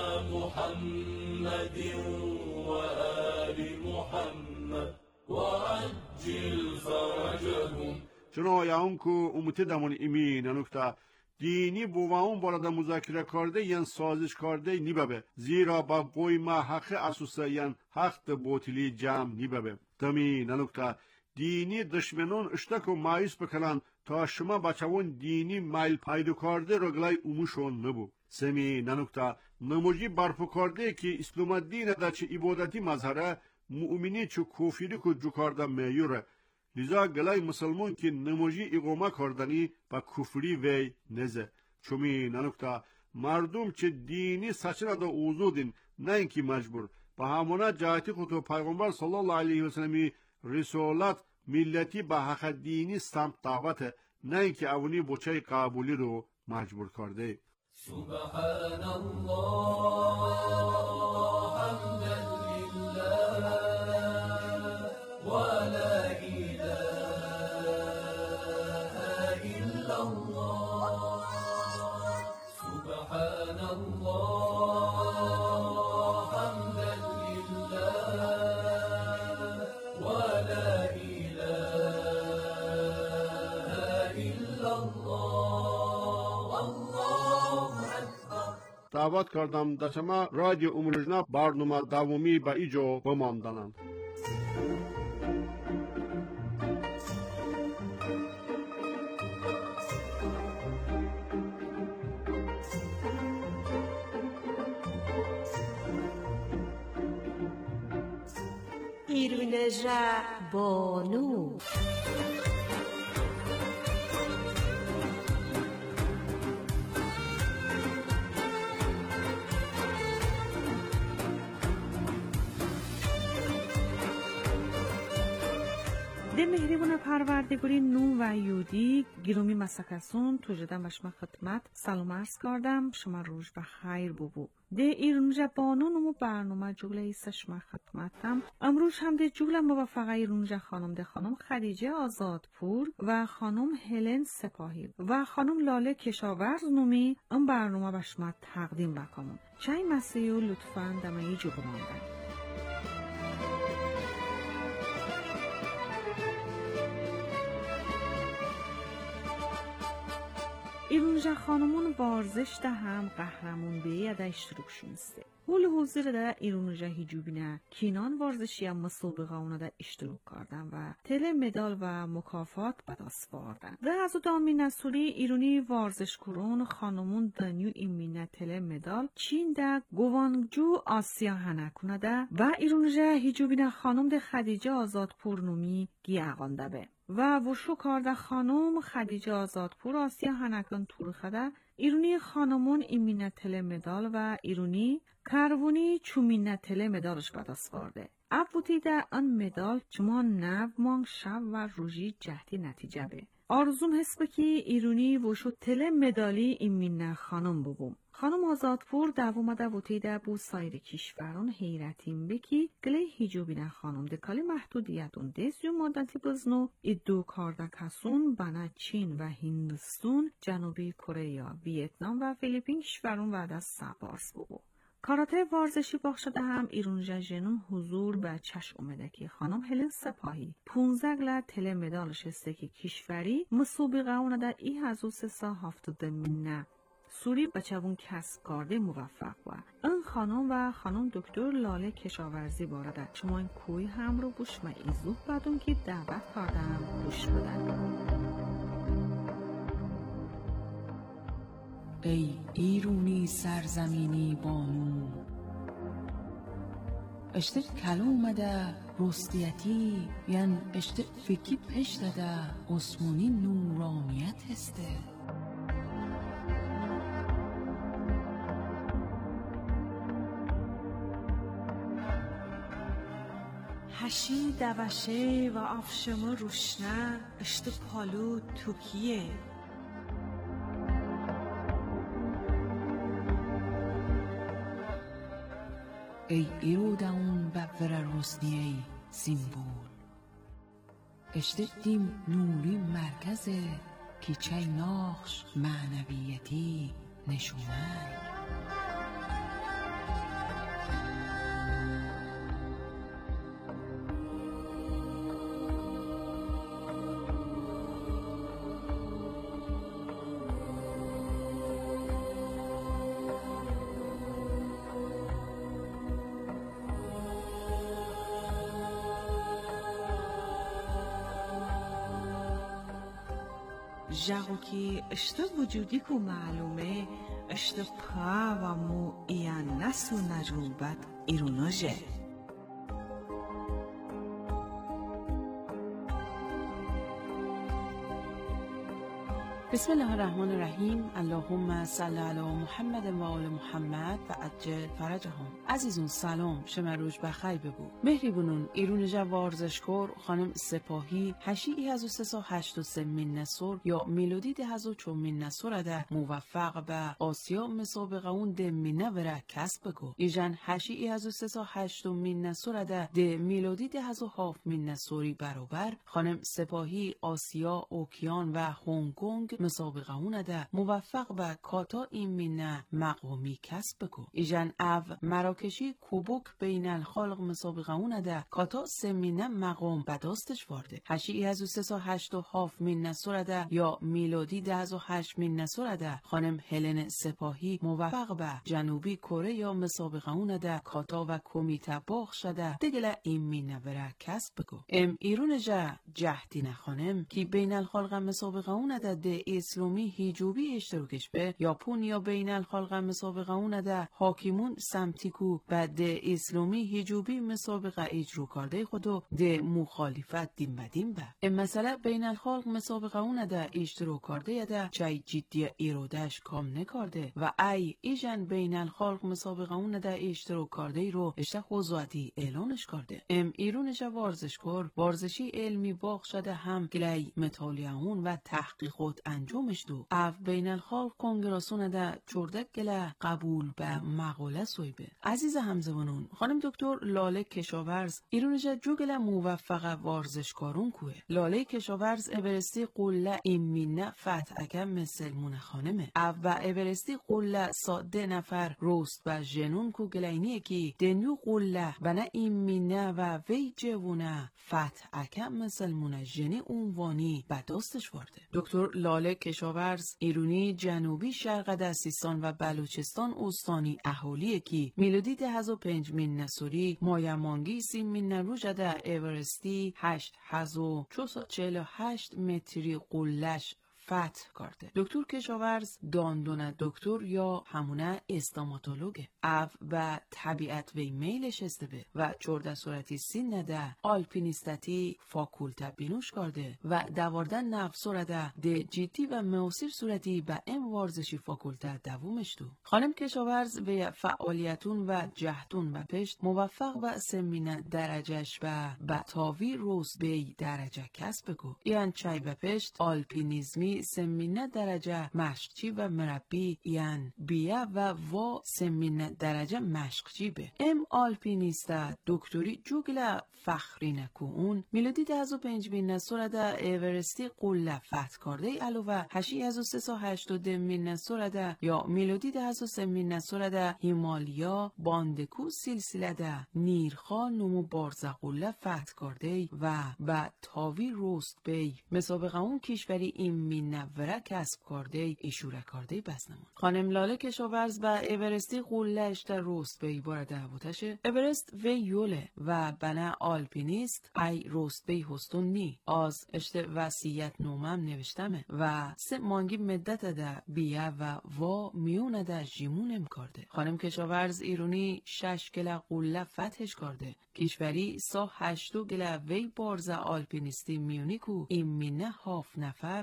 محمد وآل محمد وعجل فرجهم. چنان که امتی دمون ایمین نکته دینی بوامون بالا مذاکره کرده ین سازش کرده نیبه زیرا با قوی ما حق اساسه ین حق باطلی جمع نیبه تمی نکته دینی دشمنان اشتک و مایوس بکنن تا شما بچهون دینی مایل پیدا کرده رگلای اموشون نبو. سمی ننکته نموجی برپو کرده که اسلام دین دا چه عبادتی مظهره مؤمنی چه کوفیری که جو کرده میوره. لذا گلای مسلمان که نموجی اقامه کردنی با کفری وی نزه. چومی ننکته مردم چه دینی سچنه دا اوزودین نه اینکه مجبور. با همونه جهتی خود پیغمبر صلی الله علیه و سلمی رسالت ملتی به حق دینی سمت دعوت نه اینکه اونی بچه قبولی رو مجبور کرده. سبحان الله حمدا لله و لا اله الا الله سبحان الله حمدا لله و لا اله الا الله الله اکبر. دعوت کردم دشما رادیو امروزنا برنامه داومی به ایجا بماندنند. ایرونژا بانو ده مهربون پروردگاری نو و یودی گیرومی مسکسون تو جدن بشما خدمت سلام عرض کردم شما روز و خیر ببو ده ایرونجا بانو نمو برنامه جوله ایسا شما خدمتم امروز هم ده جوله موفقه ایرونجا خانم ده خانم خدیجه آزادپور و خانم هلن سپاهی و خانم لاله کشاورز نومی ام برنامه بشما تقدیم بکنم چای مسیو لطفاً دمایی جو بماندن. ایرونجا خانمون ورزش ده هم قهرمون به یده اشتراک شونسته. حول حضور ده ایرونجا هیجوبینه کینان ورزشی هم مسابقه اونا ده اشتراک کردن و تل مدال و مکافات به دست آوردن. ده از دامی نسوری ایرونی ورزش کرون خانمون دنیو ایمینه تل مدال چین ده گوانگجو آسیا هنکونه ده و ایرونجا هیجوبینه خانم ده خدیجه آزادپور نومی گی اقانده به. و وشو کارده خانم خدیجه آزادپور آسیا هنکان تورخده ایرونی خانمون ایمینه تل مدال و ایرونی کروونی چومینه تل مدالش به دست آورده. افوتی ده آن مدال چما نو مانگ شب و روژی جهتی نتیجه به. آرزوم هست بکی ایرونی وشو تل مدالی ایمینه خانم ببوم. خانم آزادپور دوامده وطی ده بو سایر کشوران حیرتیم بکی گله هیجوبینه خانم دکالی محدودیتون دزیو مادنتی بزنو ایدو کارده کسون بنا چین و هندوستان جنوبی کره ویتنام و فیلیپین کشوران وعده از سبارس ببو. کاراته ورزشی باخشده هم ایرونجا جنون حضور به چشم اومده که خانم هلن سپاهی پونزده گله تل مدالش هسته که کشوری مسابقه اونه در ای هزو سه سا هفتاده مینه سوری بچه‌ون کسب کرده موفق و این خانم و خانم دکتر لاله کشاورزی بارده شما این کوی هم رو بوش ما ایزوب بدون که دعوت کردم بوش بدن. ای ایرونی سرزمینی بانو اشتر کلومده رستیتی یعن اشتر فکی پشتده اسمونی نورانیت هسته هشی دوشه و آفشما روشنه اشت پالو توکیه ای ایروداون بفر روسنیه سیمبول اشتدیم نوری مرکزه کی چای ناخش معنویتی نشونای جاگو کی اشته وجودی کو معلومه اشته پا و مو ایان نسل نجوبت ایروناجه بسم الله الرحمن الرحیم. اللهم صل علی محمد و آل محمد و عجل فرجهم. عزیزون سلام، شما روز بخیر ببو. مهربونون ایرون جا ورزشکار خانم سپاهی هشی از سه هشت و سه من نصر یا میلودی ده هزار چومین نصر ده موفق به آسیا مسابقه اون ده مینوره کسب بگو. ایجان هشی از سه هشت من نصر ده ده میلودی ده هزار هفت من نصری برابر خانم سپاهی آسیا اوکیان و هنگ کنگ مسابقه اون ده موفق به کاتا این مینه مقامی کسب بگو. ایجان او مراکشی کوبوک بین الخلق مسابقه اون ده کاتا سه مینه مقام بداستش وارده. هشی از سه هشت و هفت من نصر ده یا میلادی ده از هشت من نصر ده خانم هلن سپاهی موفق به جنوبی کره یا مسابقه اون ده کاتا و کمیته باخ شده دگل این مینه وره کسب بگو. ام ایرون جا جهدی نخانم که بین الخلق مسابقه اون ده ده اسلامی هیجوبی اشتراکش به یاپون یا بین الخلق مسابقه اون ده حاکمون سمتیکو و ده اسلامی هیجوبی مسابقه اجرو کرده خودو ده مخالفت دیم بدیم به. این مسئله بین الخلق مسابقه اون ده اشتراک کرده ده چای جدی ایرادش کام نکرده و ای ایجن بین الخلق مسابقه اون ده اشتراک کرده رو اشته خوزواتی اعلانش کرده. ام ایرونش ورزشکار ورزشی علمی باغ شده هم گلی مطالعه اون و تحقیقات انجامش دو او بین الخلق کنگراسون ده چردک گله قبول به مقاله سویبه. عزیز همزبانون خانم دکتر لاله کشاورز ایرونش جو گله موفق ورزشکارون کوه. لاله کشاورز اورستی قله ایمینه فتحکم مسلمون خانمه او و اورستی قله ساده نفر روست و جنون کو گلینیه کی دنیو قله و نه ایمینه و وی جوونه فتحکم مسلمون جنی اونوانی بداستش وارده. دکتر لاله کشاورز ایرونی جنوبی شرق ده سیستان و بلوچستان استانی اهالیه کی میلودی ده هزار پنج من نصری مایمانگی سی من نروژ ده اورستی هشت هزار چهارصد و چهل و هشت متری قلش فتح کرده. دکتر کشاورز داندونه دکتر یا همونه استاماتولوگه او و طبیعت وی میلش استبه و چورده صورتی سین نده آلپینیستتی فاکولته بینوش کرده و دواردن نفسوره ده ده جیتی و موسیر صورتی به ام ورزشی فاکولته دوومش دو. خانم کشاورز و فعالیتون و جهتون و پشت موفق و سمینه درجهش و بطاوی روز بی درجه کسب بگو. یعن چای و پشت آلپینیزمی سمینه درجه مشقچی و مربی یعن بیه و وا سمینه درجه مشقچی به. ام آلپینیسته دکتری جوگل فخری نکو اون میلودی ده هزار پنج من نصر ده اورستی قله فتح کرده علاوه هشی هزار سه هشت و ده من نصر ده یا میلودی ده هزار سه من نصر ده هیمالیا باندکو سلسله ده نیرخا نمو بارزه قله فتح کرده و با تاوی روست بی مسابقه اون کشوری این من نوره کسب کرده ایشوره کرده بزنمون. خانم لاله کشاورز با اورستی قله اشته روست بی بار دعوتشه اورست وی یوله و بنا آلپینیست ای روست بی هستون نی از اشته وسیعت نومم نوشتمه و سه مانگی مدت ده بیه و وا میونه ده جیمونم کرده. خانم کشاورز ایرونی شش گله قله فتحش کرده کشوری سا هشتو گله وی بارزه آلپینیستی میونیکو این مینه هاف نفر و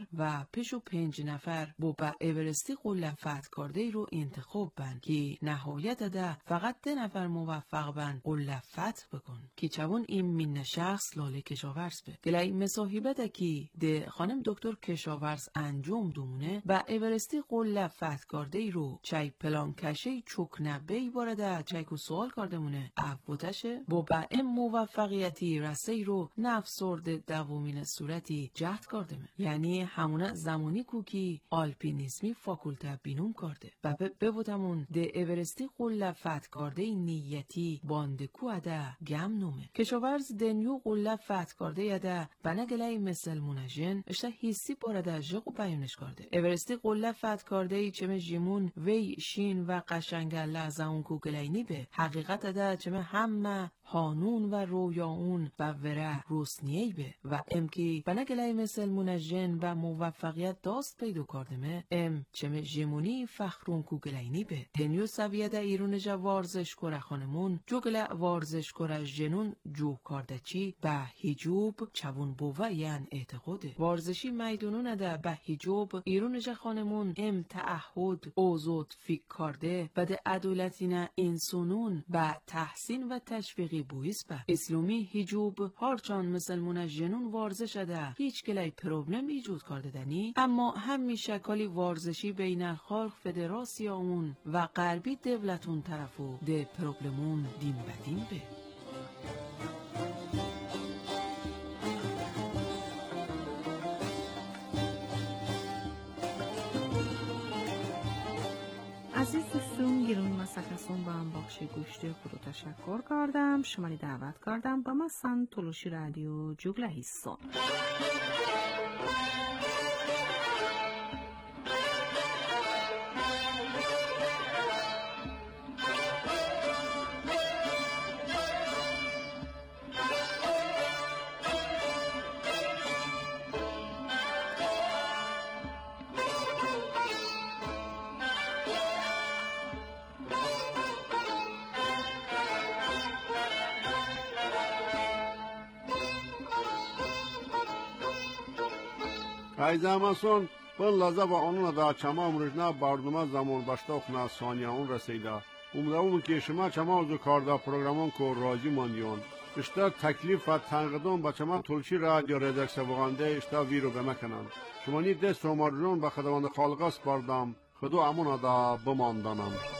پیش و پنج نفر بو با ایورستی قول فتح کرده رو انتخاب بند که نهایت ده فقط ده نفر موفق بند قول فتح بکن که چون این من شخص لاله کشاورز به گلای مصاحبه ده که ده خانم دکتر کشاورز انجام دومونه با ایورستی قول فتح کرده رو چای پلان کشه چوک نبی بارده چای کو سوال کرده مونه افوتشه با با این موفقیتی رسی رو نفسرد دومین صورتی جهد کرده من. یعنی همونه زمانی کو کی آلپینیسمی فاکولته بینوم کرده و به بودمون ده ایورستی قول فتح کرده نیتی بانده کو اده گم نومه کشاورز دنیو قول فتح کرده یده بنگلای مثل منجن اشته حسی بارده جغو بیانش کرده ایورستی قول فتح کرده چمه جیمون وی شین و قشنگ لحظه اون کو گلینی به حقیقت ده چمه همه هانون و رویاون و وره روسنیهی به و ام کی بنگلای مثل منجن و موفقیت داست پیدا کردمه ام چمه جیمونی فخرون کو گلینی به دنیو سویه ده ایرون جا وارزش کره خانمون جوگل وارزش کره جنون جو کرده چی به هیجوب چون بوه یعن اعتقاده وارزشی میدونون ده به هیجوب ایرون جا خانمون ام تعهد اوزود فیک کرده و ده عدولتین انسانون به تحسین و تشویقی بویس به اسلامی هیجوب هرچان مثل منجنون وارزش ده هیچ گلای پروبلم ایجود کرده دنی اما همی شکالی وارزشی بین خارق فدراسیون و غربی دولتون طرفو ده پروبلمون دین بدین به عزیز دوستون گیرون مسکسون با هم بخش گوشتی خودو تشکر کردم شمالی دعوت کردم با مثلا تلوشی رادیو جوگله هیستون Ayzamasın, ben laza ve onunla da çama umrujna barduma zaman başta okuna saniye on reseyde. Umdavum ki şema çama uzu karda programın ko razı mandiyon. İşte teklif ve tenqidon ba çama tulşi radyo redakse vugande işte viro bemekenan. Şumani dest omarjon ba khadavand khalqa spardam. Khudo amuna da bımandanam.